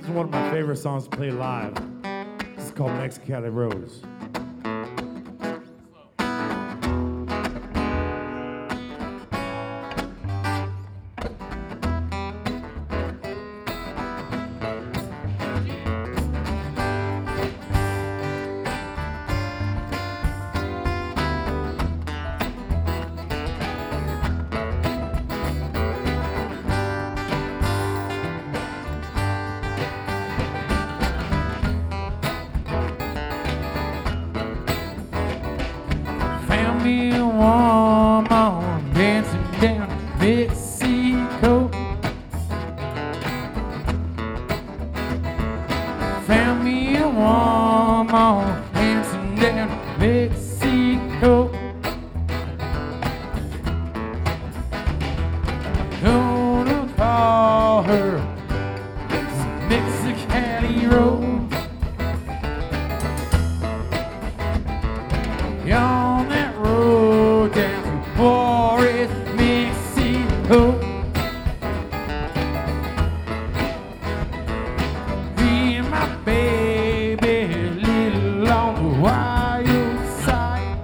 is one of my favorite songs to play live. This is called Mexicali Rose. Me a woman dancing down Mexico. Found me a woman dancing down Mexico. Gonna call her Mexicali Rose. On that road down to Juarez, Mexico. Me and my baby, a little on the wild side.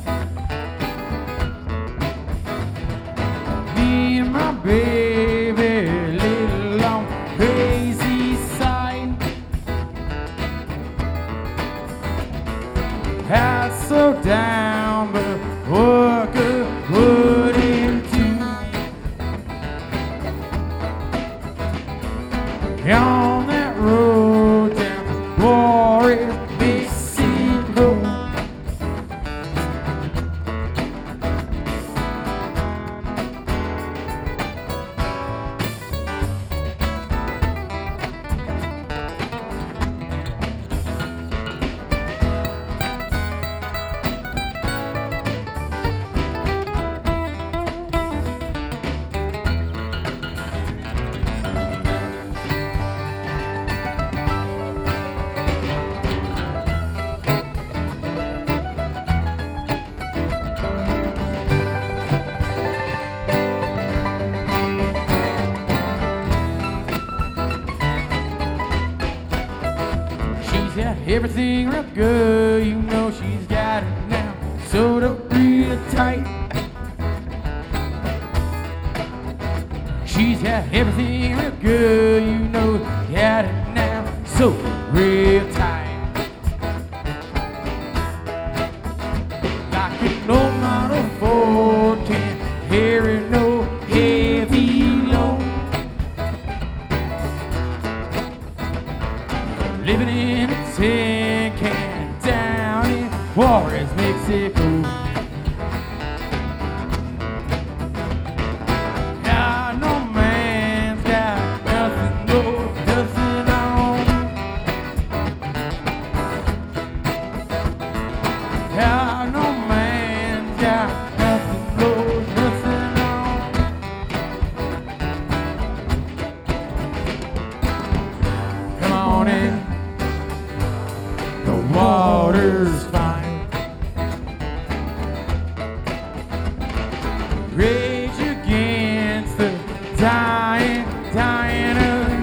Me and my baby, a little on the crazy side. House so down, but what could put into on that road down to Juarez, Mexico. Everything real good, you know she's got it now, sewed up real tight. She's got everything real good, you know she's got it now, sewed real tight. Like an old Model 410, carrying no heavy load. Living in a tin can down in Juarez, Mexico. Now no man's got nothing, no, nothing on. Now no man's got nothing, no, nothing on. Come on in. The water's fine. Rage against the dying earth.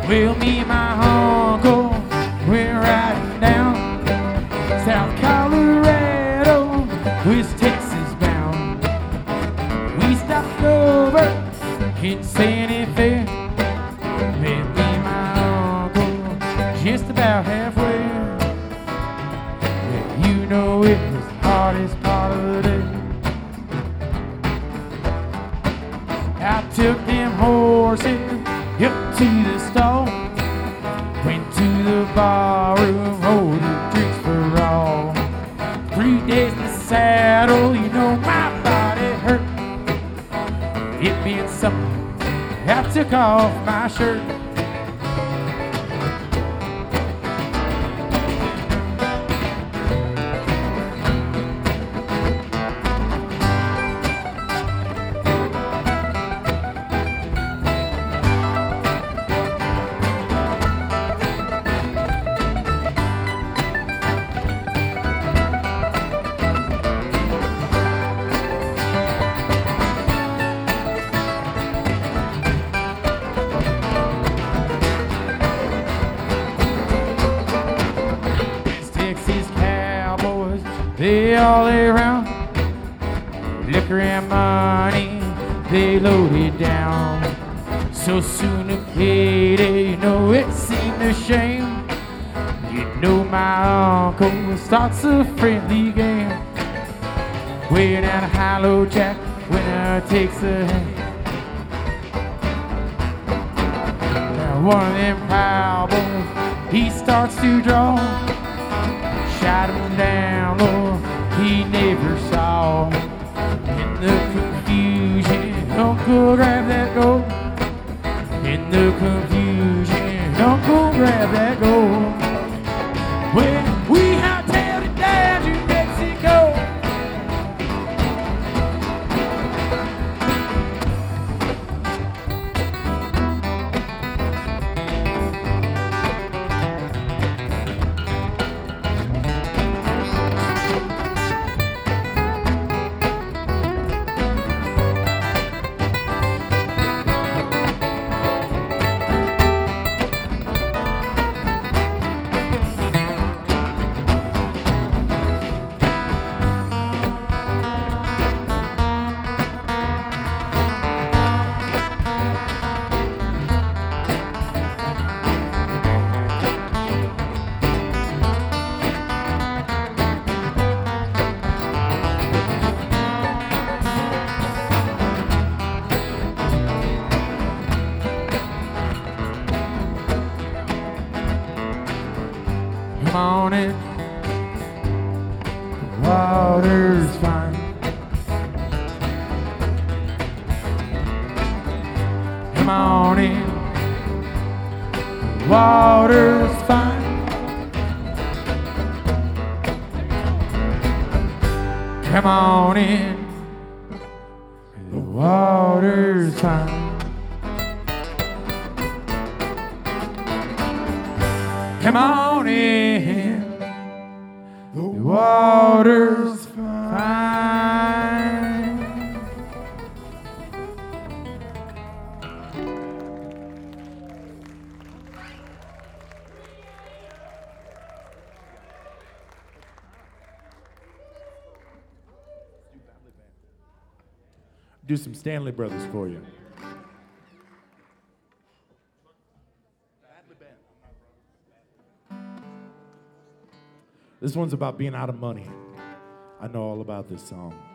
Well, me and my uncle, we're riding down South Colorado, West Texas bound. We stopped over in Santa Fe. Met me and my uncle just about halfway. Yeah, you know it was the hardest part of the day. I took them horses up to the stall, went to the bar room, ordered drinks for all. 3 days in the saddle, you know my body hurt. It being summer, I took off my shirt. They all lay around, liquor and money, they loaded down. So soon to payday, you know it seemed a shame. You know my uncle starts a friendly game. Way down a high-low jack, winner takes a hand. Now one of them proud boys, he starts to draw. Shot him down, Lord, he never saw. In the confusion, Uncle grabbed that gold. In the confusion, Uncle grabbed that gold. When we hightailed it down to Mexico. Come on in, the water's fine. Come on in, the water's fine. Come on in, the water's fine. Come on in, the water's fine. Do some Stanley Brothers for you. This one's about being out of money. I know all about this song.